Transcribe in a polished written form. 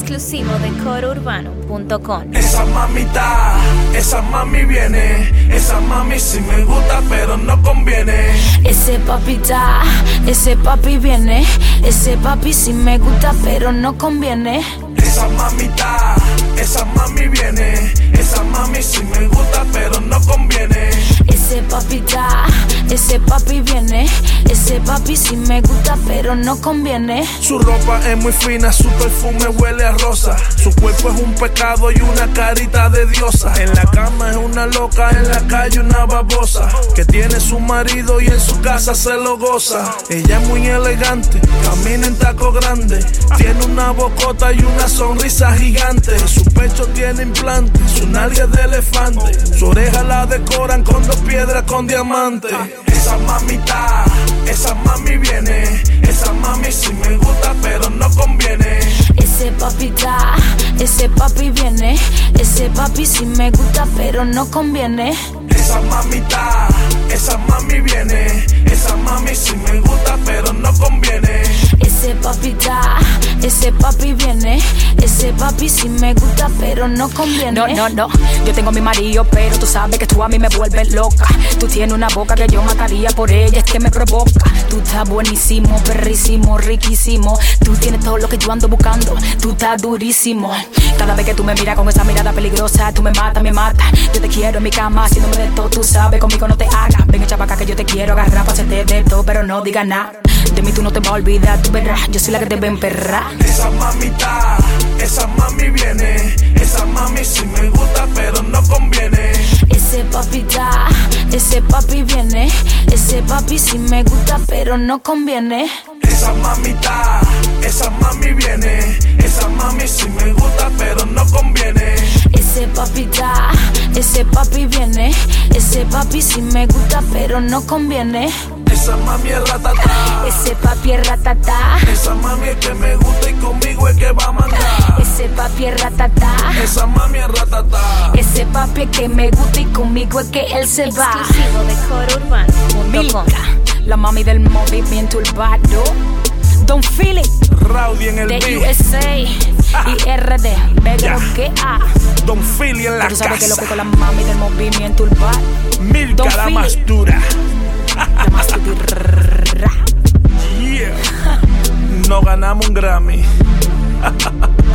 exclusivo de corourbano.com. Esa mamita, esa mami viene. Esa mami sí me gusta, pero no conviene. Ese papita, ese papi viene. Ese papi sí me gusta, pero no conviene. Esa mamita, esa mami viene. Esa mami sí me gusta, pero no conviene. Ese papita, ese papi viene. Ese papi sí me gusta, pero no conviene. Su ropa es muy fina, su perfume huele a rosa. Su cuerpo es un pecado y una carita de diosa. En la cama es una loca, en la calle una babosa, que tiene su marido y en su casa se lo goza. Ella es muy elegante, camina en taco grande, tiene una bocota y una sonrisa gigante. Su pecho tiene implantes, su nalga es de elefante, su oreja la decoran con 2 piedras con diamante. Esa mamita, esa mami viene. Esa mami sí me gusta, pero no conviene. Ese papita, ese papi viene. Ese papi sí me gusta, pero no conviene. Esa mamita, esa mami viene. Esa mami sí me gusta, pero no conviene. Ese papita, ese papi viene. Ese papi sí me gusta, pero no conviene. No, yo tengo mi marido, pero tú sabes que tú a mí me vuelves loca. Tú tienes una boca que yo mataría por ella, es que me provoca. Tú estás buenísimo, perrísimo, riquísimo. Tú tienes todo lo que yo ando buscando, tú estás durísimo. Cada vez que tú me miras con esa mirada peligrosa, tú me matas, me matas. Yo te quiero en mi cama, haciéndome de todo, tú sabes, conmigo no te hagas. Ven, echa pa' acá que yo te quiero agarrar pa' hacerte de todo, pero no digas nada. De mí tú no te vas a olvidar, tú verás, yo soy la que te ve emperrar. Esa mamita, esa mami viene. Esa mami sí me gusta, pero no conviene. Ese papita, ese papi viene. Ese papi sí me gusta, pero no conviene. Esa mamita, esa mami viene. Esa mami sí me gusta, pero no conviene. Ese papita, ese papi viene. Ese papi sí me gusta, pero no conviene. Esa mami es ratata. Ese papi es ratata. Esa mami es que me gusta y conmigo es que va a mandar. Ese papi es ratata. Esa mami es ratata. Ese papi es que me gusta y conmigo es que él se va. Exclusivo de corourbano.com. Milka, la mami del movimiento urbano. Don't feel it. Rowdy en el De beat. USA y RD, Begro que A. Don Philly en la Tú sabes que lo que casa. con la mami del movimiento urbano. Milka Don la Philly. más dura. La más Yeah. No ganamos un Grammy.